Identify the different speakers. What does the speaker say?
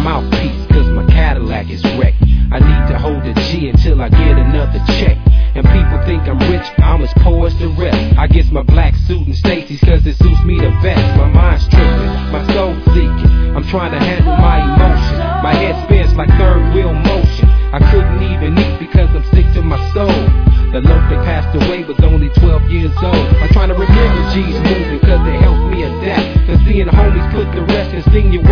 Speaker 1: mouthpiece, cause my Cadillac is wrecked. I need to hold a G until I get another check. And people think I'm rich, I'm as poor as the rest. I guess my black suit and Stacy's cause it suits me the best. My mind's tripping, my soul's leaking. I'm trying to handle my emotions. My head spins like third wheel motion. I couldn't even eat because I'm sick to my soul. The lope that passed away was only 12 years old. I'm trying to remember G's moving cause it helped me adapt. Cause seeing homies put the rest and sing you